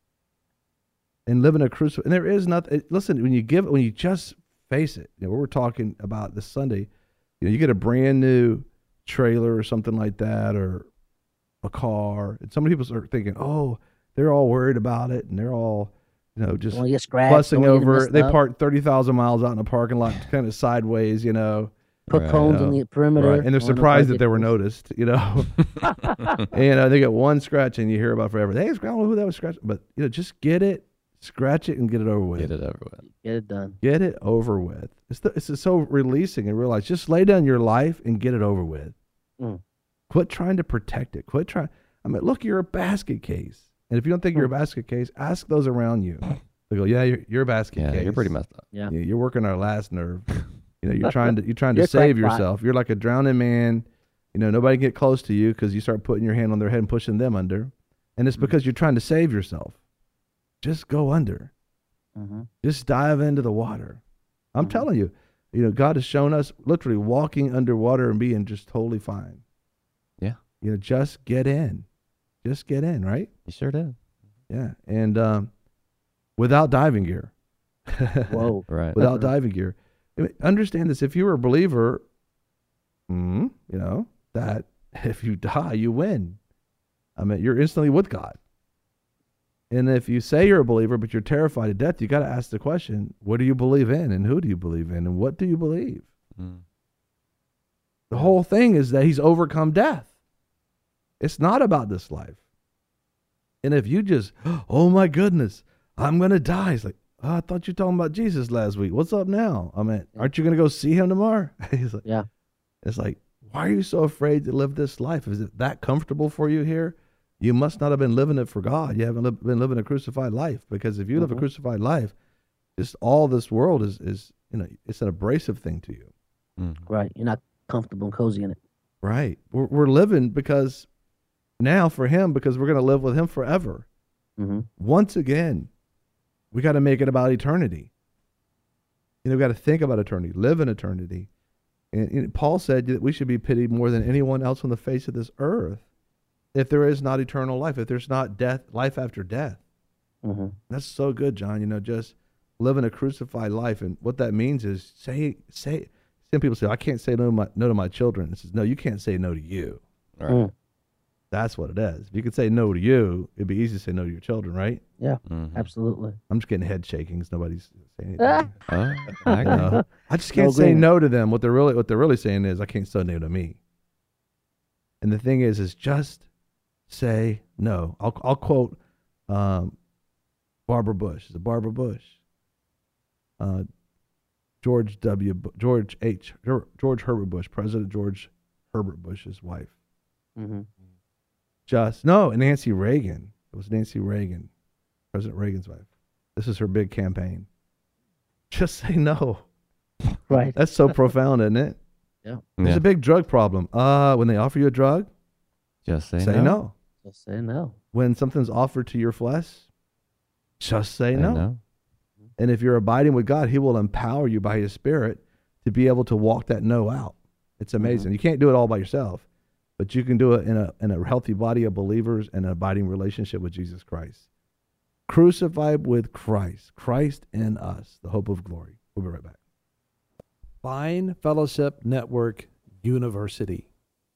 And living a crucifix. And there is nothing. Listen, when you give, when you just face it, you know, what we're talking about this Sunday, you know, you get a brand new trailer or something like that, or a car, and some people are thinking, oh, they're all worried about it, and they're all, you know, just Don't get scratched. fussing don't get over. messed They up. park thirty thousand miles out in a parking lot, kind of sideways, you know. Put Right. cones on Yeah. the perimeter. Right. And they're on the surprised that parking they were lot. noticed, you know. And uh, they get one scratch and you hear about it forever. Hey, I don't know who that was scratching. But, you know, just get it, scratch it, and get it over with. Get it over with. Get it done. Get it over with. It's, the, it's so releasing and realize just lay down your life and get it over with. Mm. Quit trying to protect it. Quit trying. I mean, look, you're a basket case. And if you don't think you're a basket case, ask those around you. They go, yeah, you're, you're a basket Yeah, case. you're pretty messed up. Yeah. You- You're working our last nerve. You know, you're trying to you're trying to You're a save crackpot. yourself. You're like a drowning man. You know, nobody can get close to you because you start putting your hand on their head and pushing them under. And it's because you're trying to save yourself. Just go under. Mm-hmm. Just dive into the water. I'm Mhm. telling you, you know, God has shown us literally walking underwater and being just totally fine. Yeah. You know, just get in. Just get in, right? You sure did. Yeah. And um, without diving gear. Whoa. Right. Without diving gear. I mean, understand this. If you were a believer, mm, you know, that if you die, you win. I mean, you're instantly with God. And if you say you're a believer, but you're terrified of death, you got to ask the question, what do you believe in? And who do you believe in? And what do you believe? Mm. The whole thing is that he's overcome death. It's not about this life. And if you just, oh my goodness, I'm going to die. It's like, oh, I thought you were talking about Jesus last week. What's up now? I mean, aren't you going to go see him tomorrow? He's like, Yeah. it's like, why are you so afraid to live this life? Is it that comfortable for you here? You must not have been living it for God. You haven't li- been living a crucified life, because if you live a Mhm. crucified life, just all this world is, is, you know, it's an abrasive thing to you. Mm. Right. You're not comfortable and cozy in it. Right. We're, we're living because now for him, because we're going to live with him forever. Mm-hmm. Once again, we got to make it about eternity. You know, we got to think about eternity, live in eternity. And, and Paul said that we should be pitied more than anyone else on the face of this earth if there is not eternal life, if there's not death, life after death. Mm-hmm. That's so good, John. You know, just living a crucified life. And what that means is say, say, some people say, I can't say no to my, no to my children. It says, no, you can't say no to you. All right. Mm. That's what it is. If you could say no to you, it'd be easy to say no to your children, right? Yeah. Mhm. Absolutely. I'm just getting head shakings. Nobody's saying anything. Ah. Oh, I You agree. know? I just can't No say agreement. no to them. What they're really what they're really saying is I can't say no to me. And the thing is, is just say no. I'll I'll quote um, Barbara Bush. Is it Barbara Bush? Uh, George W. Bu- George H. George Herbert Bush, President George Herbert Bush's wife. Mm-hmm. Just no, Nancy Reagan. It was Nancy Reagan, President Reagan's wife. This is her big campaign. Just say no. Right. That's so profound, isn't it? Yeah. There's Yeah. a big drug problem. Uh, when they offer you a drug, Just say, say no. no. Just say no. When something's offered to your flesh, just say I no. know. And if you're abiding with God, he will empower you by his Spirit to be able to walk that no out. It's amazing. Mm-hmm. You can't do it all by yourself, but you can do it in a in a healthy body of believers and an abiding relationship with Jesus Christ. Crucified with Christ, Christ in us, the hope of glory. We'll be right back. Vine Fellowship Network University.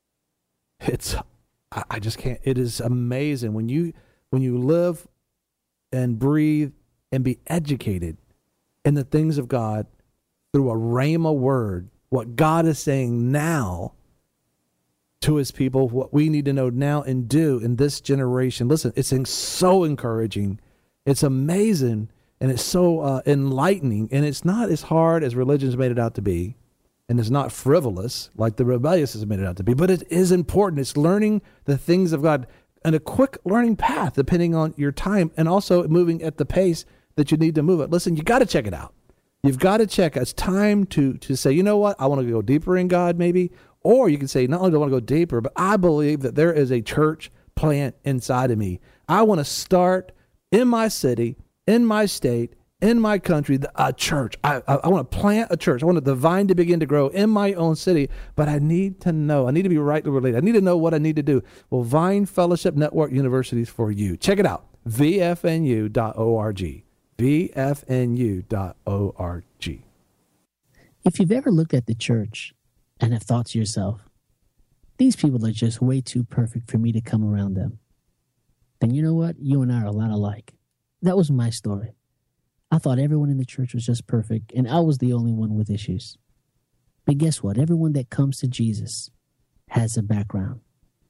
It's, I, I just can't, it is amazing when you, when you live and breathe and be educated in the things of God through a rhema word, what God is saying now to his people, what we need to know now and do in this generation. Listen, it's so encouraging. It's amazing, and it's so uh, enlightening, and it's not as hard as religion's made it out to be, and it's not frivolous like the rebellious has made it out to be, but it is important. It's learning the things of God and a quick learning path depending on your time, and also moving at the pace that you need to move it. Listen, you got to check it out. You've got to check. It's time to to say, you know what, I want to go deeper in God maybe, or you can say, not only do I want to go deeper, but I believe that there is a church plant inside of me. I want to start in my city, in my state, in my country, a church. I, I, I want to plant a church. I want the vine to begin to grow in my own city, but I need to know. I need to be rightly related. I need to know what I need to do. Well, Vine Fellowship Network University is for you. Check it out, v f n u dot org, v f n u dot org. If you've ever looked at the church and have thought to yourself, these people are just way too perfect for me to come around them, then you know what? You and I are a lot alike. That was my story. I thought everyone in the church was just perfect, and I was the only one with issues. But guess what? Everyone that comes to Jesus has a background.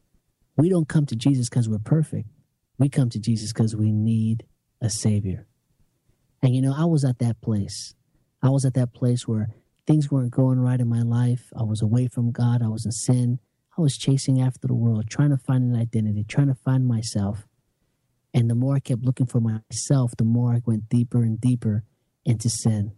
We don't come to Jesus because we're perfect. We come to Jesus because we need a Savior. And you know, I was at that place. I was at that place where things weren't going right in my life. I was away from God. I was in sin. I was chasing after the world, trying to find an identity, trying to find myself. And the more I kept looking for myself, the more I went deeper and deeper into sin.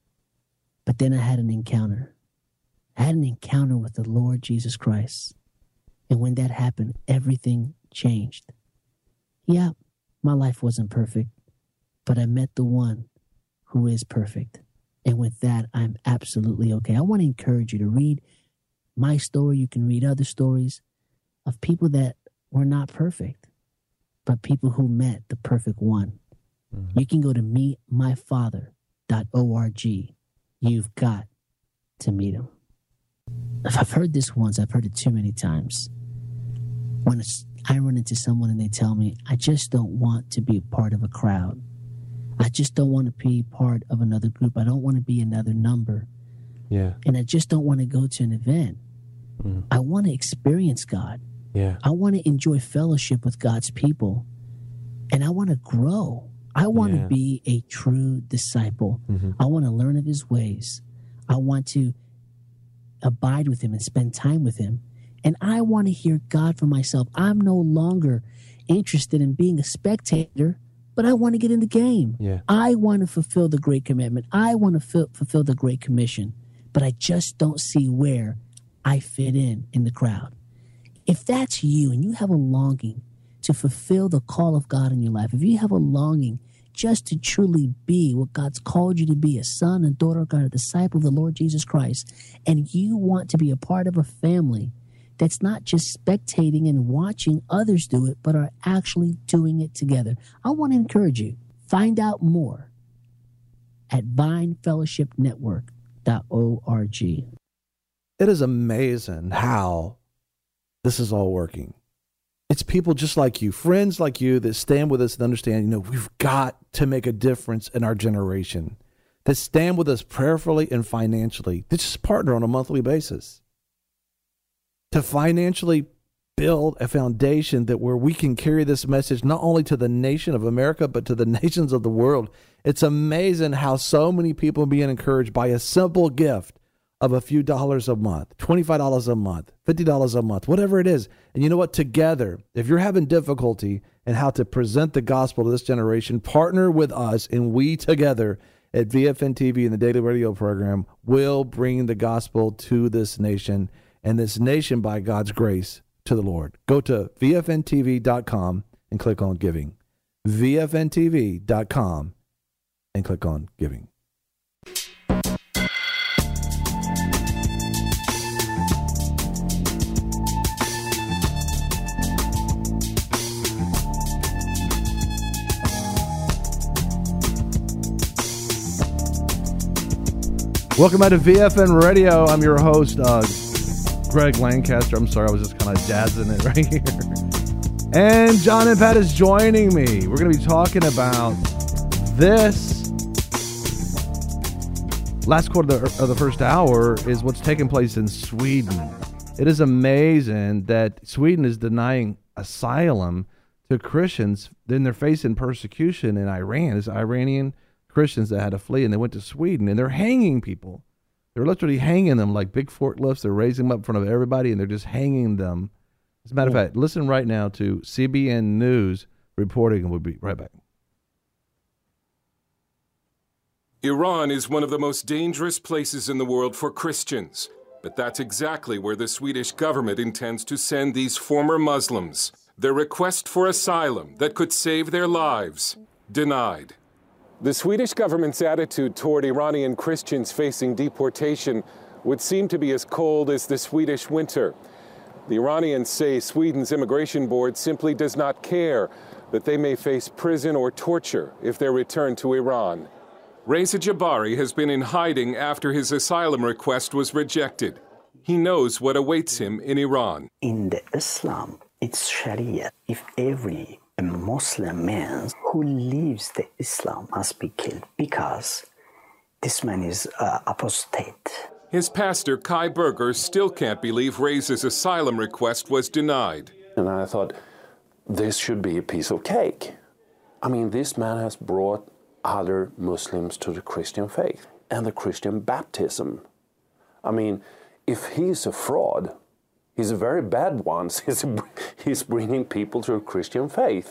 But then I had an encounter. I had an encounter with the Lord Jesus Christ. And when that happened, everything changed. Yeah, my life wasn't perfect, but I met the one who is perfect. And with that, I'm absolutely okay. I want to encourage you to read my story. You can read other stories of people that were not perfect, but people who met the perfect one. Mm-hmm. You can go to meet my father dot org. You've got to meet him. If I've heard this once, I've heard it too many times. When I run into someone and they tell me, I just don't want to be a part of a crowd. I just don't want to be part of another group. I don't want to be another number. Yeah. And I just don't want to go to an event. Mm. I want to experience God. Yeah. I want to enjoy fellowship with God's people, and I want to grow. I want yeah. to be a true disciple. Mm-hmm. I want to learn of his ways. I want to abide with him and spend time with him. And I want to hear God for myself. I'm no longer interested in being a spectator, but I want to get in the game. Yeah. I want to fulfill the Great Commandment. I want to f- fulfill the Great Commission, but I just don't see where I fit in in the crowd. If that's you and you have a longing to fulfill the call of God in your life, if you have a longing just to truly be what God's called you to be, a son and daughter of God, a disciple of the Lord Jesus Christ, and you want to be a part of a family that's not just spectating and watching others do it, but are actually doing it together, I want to encourage you. Find out more at vine fellowship network dot org. It is amazing how this is all working. It's people just like you, friends like you, that stand with us and understand, you know, we've got to make a difference in our generation, that stand with us prayerfully and financially, that just partner on a monthly basis to financially build a foundation that where we can carry this message not only to the nation of America, but to the nations of the world. It's amazing how so many people are being encouraged by a simple gift of a few dollars a month, twenty-five dollars a month, fifty dollars a month, whatever it is. And you know what? Together, if you're having difficulty in how to present the gospel to this generation, partner with us, and we together at V F N T V and the Daily Radio program will bring the gospel to this nation, and this nation, by God's grace, to the Lord. Go to V F N T V dot com and click on giving. V F N T V dot com and click on giving. Welcome back to V F N Radio. I'm your host, uh, Greg Lancaster. I'm sorry, I was just kind of jazzing it right here. And John and Pat is joining me. We're going to be talking about this. Last quarter of the, of the first hour is what's taking place in Sweden. It is amazing that Sweden is denying asylum to Christians. Then they're facing persecution in Iran. It's Iranian Christians that had to flee, and they went to Sweden, and they're hanging people. They're literally hanging them like big forklifts. They're raising them up in front of everybody, and they're just hanging them. As a matter of fact, listen right now to C B N News reporting, and we'll be right back. Iran is one of the most dangerous places in the world for Christians, but that's exactly where the Swedish government intends to send these former Muslims. Their request for asylum that could save their lives, denied. The Swedish government's attitude toward Iranian Christians facing deportation would seem to be as cold as the Swedish winter. The Iranians say Sweden's immigration board simply does not care that they may face prison or torture if they're returned to Iran. Reza Jabari has been in hiding after his asylum request was rejected. He knows what awaits him in Iran. In the Islam, it's Sharia. If every a Muslim man who leaves the Islam must be killed because this man is uh, apostate. His pastor, Kai Berger, still can't believe Reza's asylum request was denied. And I thought, this should be a piece of cake. I mean, this man has brought other Muslims to the Christian faith and the Christian baptism. I mean, if he's a fraud, he's a very bad one. He's, he's bringing people to a Christian faith.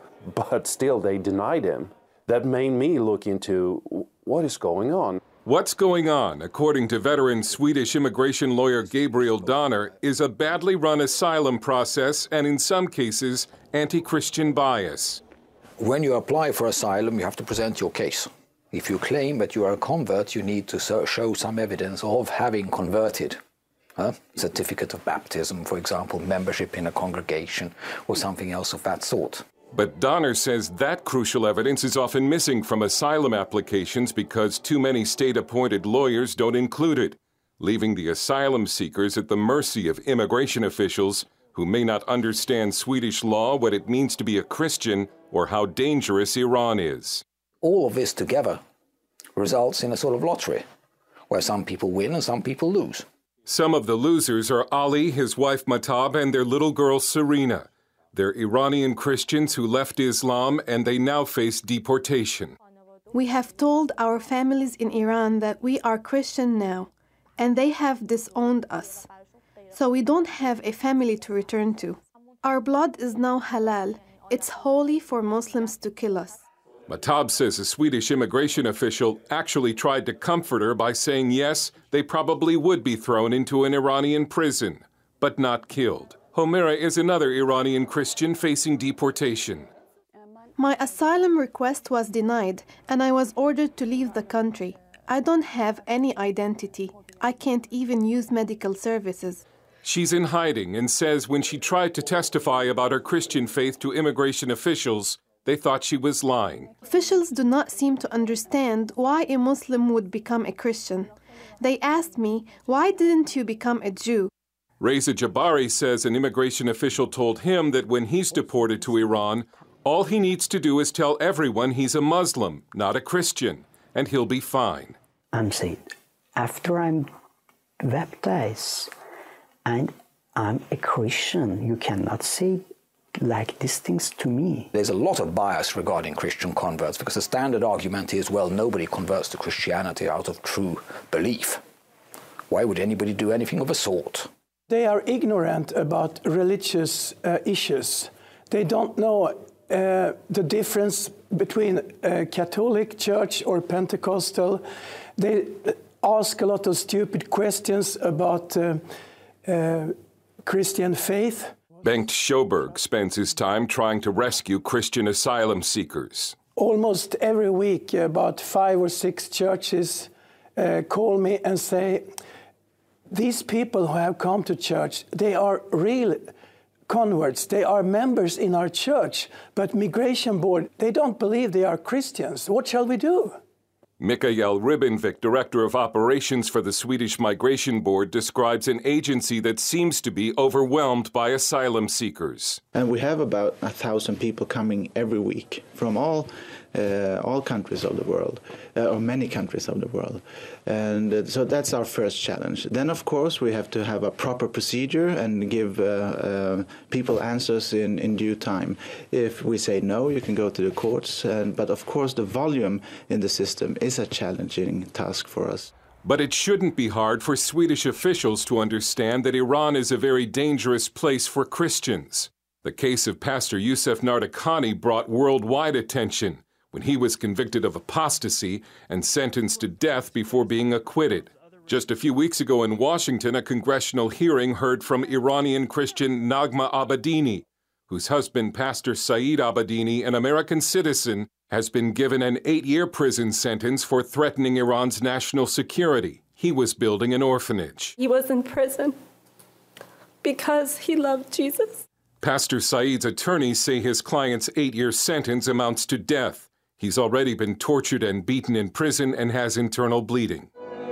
But still, they denied him. That made me look into what is going on. What's going on, according to veteran Swedish immigration lawyer Gabriel Donner, is a badly run asylum process and, in some cases, anti-Christian bias. When you apply for asylum, you have to present your case. If you claim that you are a convert, you need to show some evidence of having converted. Huh? Certificate of baptism, for example, membership in a congregation, or something else of that sort. But Donner says that crucial evidence is often missing from asylum applications because too many state-appointed lawyers don't include it, leaving the asylum seekers at the mercy of immigration officials who may not understand Swedish law, what it means to be a Christian, or how dangerous Iran is. All of this together results in a sort of lottery, where some people win and some people lose. Some of the losers are Ali, his wife Mahtab, and their little girl Serena. They're Iranian Christians who left Islam, and they now face deportation. We have told our families in Iran that we are Christian now, and they have disowned us. So we don't have a family to return to. Our blood is now halal. It's holy for Muslims to kill us. Mahtab says a Swedish immigration official actually tried to comfort her by saying yes, they probably would be thrown into an Iranian prison, but not killed. Homera is another Iranian Christian facing deportation. My asylum request was denied, and I was ordered to leave the country. I don't have any identity. I can't even use medical services. She's in hiding and says when she tried to testify about her Christian faith to immigration officials, they thought she was lying. Officials do not seem to understand why a Muslim would become a Christian. They asked me, why didn't you become a Jew? Reza Jabari says an immigration official told him that when he's deported to Iran, all he needs to do is tell everyone he's a Muslim, not a Christian, and he'll be fine. I'm saved. After I'm baptized and I'm a Christian, you cannot say like these things to me. There's a lot of bias regarding Christian converts because the standard argument is, well, nobody converts to Christianity out of true belief. Why would anybody do anything of the sort? They are ignorant about religious uh, issues. They don't know uh, the difference between a Catholic church or Pentecostal. They ask a lot of stupid questions about uh, uh, Christian faith. Bengt Sjoberg spends his time trying to rescue Christian asylum seekers. Almost every week, about five or six churches uh, call me and say, these people who have come to church, they are real converts. They are members in our church, but Migration Board, they don't believe they are Christians. What shall we do? Mikael Ribbenvik, Director of Operations for the Swedish Migration Board, describes an agency that seems to be overwhelmed by asylum seekers. And we have about a thousand people coming every week from all uh, all countries of the world, uh, or many countries of the world. And uh, so that's our first challenge. Then, of course, we have to have a proper procedure and give uh, uh, people answers in, in due time. If we say no, you can go to the courts. And, but, of course, the volume in the system is a challenging task for us. But it shouldn't be hard for Swedish officials to understand that Iran is a very dangerous place for Christians. The case of Pastor Youssef Nardakani brought worldwide attention when he was convicted of apostasy and sentenced to death before being acquitted. Just a few weeks ago in Washington, a congressional hearing heard from Iranian Christian Nagma Abadini, whose husband, Pastor Saeed Abadini, an American citizen, has been given an eight-year prison sentence for threatening Iran's national security. He was building an orphanage. He was in prison because he loved Jesus. Pastor Saeed's attorneys say his client's eight-year sentence amounts to death. He's already been tortured and beaten in prison and has internal bleeding.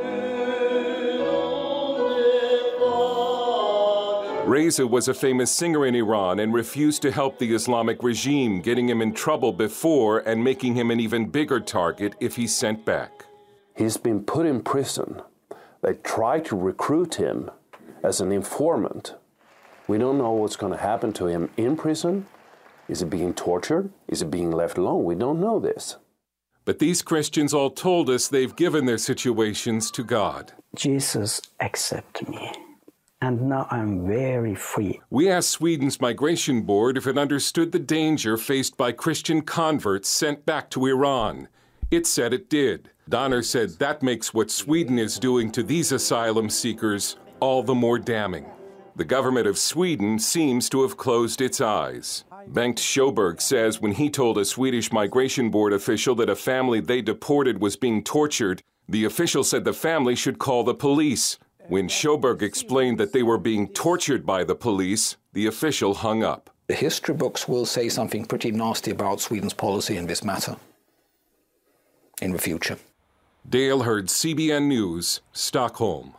Reza was a famous singer in Iran and refused to help the Islamic regime, getting him in trouble before and making him an even bigger target if he's sent back. He's been put in prison. They try to recruit him as an informant. We don't know what's going to happen to him in prison. Is he being tortured? Is he being left alone? We don't know this. But these Christians all told us they've given their situations to God. Jesus accepted me, and now I'm very free. We asked Sweden's Migration Board if it understood the danger faced by Christian converts sent back to Iran. It said it did. Donner said that makes what Sweden is doing to these asylum seekers all the more damning. The government of Sweden seems to have closed its eyes. Bengt Sjoberg says when he told a Swedish Migration Board official that a family they deported was being tortured, the official said the family should call the police. When Sjoberg explained that they were being tortured by the police, the official hung up. The history books will say something pretty nasty about Sweden's policy in this matter in the future. Dale Hurd, C B N News, Stockholm.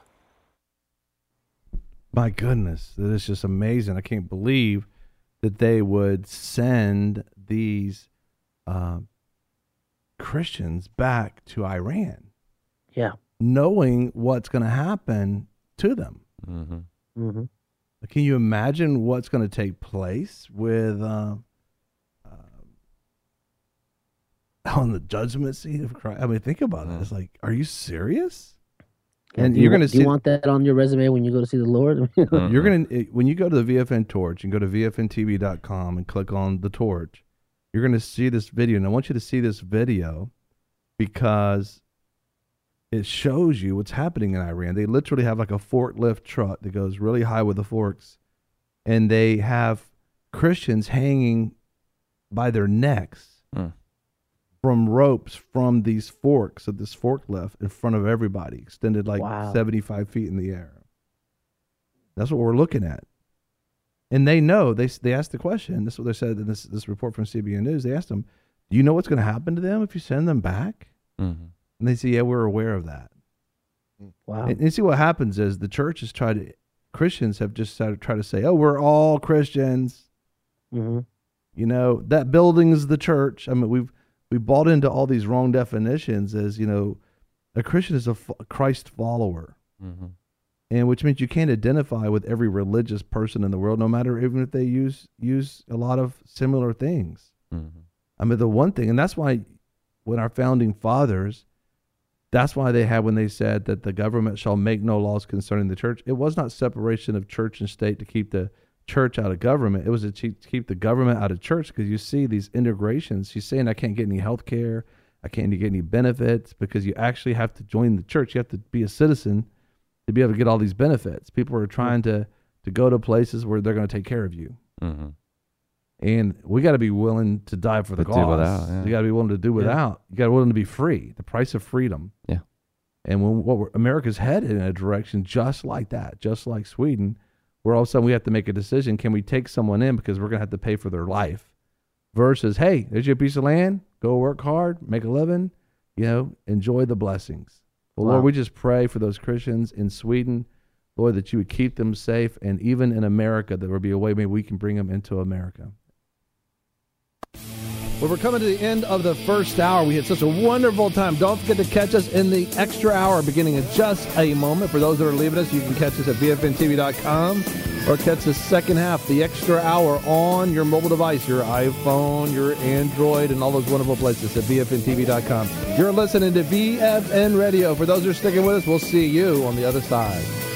My goodness, that is just amazing. I can't believe that they would send these uh, Christians back to Iran. Yeah. Knowing what's going to happen to them. Mm-hmm. Mm-hmm. Can you imagine what's going to take place with uh, uh, on the judgment seat of Christ? I mean, think about mm-hmm. it. It's like, are you serious? And you're going to see. Do you want that on your resume when you go to see the Lord? mm-hmm. You're going to when you go to the V F N Torch and go to V F N T V dot com and click on the Torch. You're going to see this video, and I want you to see this video because it shows you what's happening in Iran. They literally have like a forklift truck that goes really high with the forks, and they have Christians hanging by their necks mm. from ropes from these forks of this forklift in front of everybody, extended like wow. seventy-five feet in the air. That's what we're looking at. And they know, they they asked the question, this is what they said in this, this report from C B N News, they asked them, do you know what's going to happen to them if you send them back? Mm-hmm. And they say, yeah, we're aware of that. Wow. And, and see what happens is the church has tried to, Christians have just started to try to say, oh, we're all Christians. Mm-hmm. You know, that building's the church. I mean, we've we bought into all these wrong definitions as, you know, a Christian is a, a Christ follower. Mm-hmm. And which means you can't identify with every religious person in the world, no matter even if they use use a lot of similar things. Mm-hmm. I mean, the one thing, and that's why when our founding fathers, that's why they had when they said that the government shall make no laws concerning the church, it was not separation of church and state to keep the church out of government. It was to keep the government out of church, because you see these integrations. She's saying I can't get any health care, I can't get any benefits, because you actually have to join the church. You have to be a citizen to be able to get all these benefits. People are trying to to go to places where they're going to take care of you. Mm-hmm. And we got to be willing to die for the To do cause. without, yeah. You got to be willing to do without. You got to be willing to be free. The price of freedom. Yeah. And when what we're, America's headed in a direction just like that, just like Sweden, where all of a sudden we have to make a decision: can we take someone in because we're going to have to pay for their life, versus hey, there's your piece of land, go work hard, make a living, you know, enjoy the blessings. Well, Wow. Lord, we just pray for those Christians in Sweden, Lord, that you would keep them safe, and even in America, there would be a way maybe we can bring them into America. Well, we're coming to the end of the first hour. We had such a wonderful time. Don't forget to catch us in the extra hour beginning in just a moment. For those that are leaving us, you can catch us at B F N T V dot com or catch the second half, the extra hour, on your mobile device, your iPhone, your Android, and all those wonderful places at B F N T V dot com. You're listening to B F N Radio. For those who are sticking with us, we'll see you on the other side.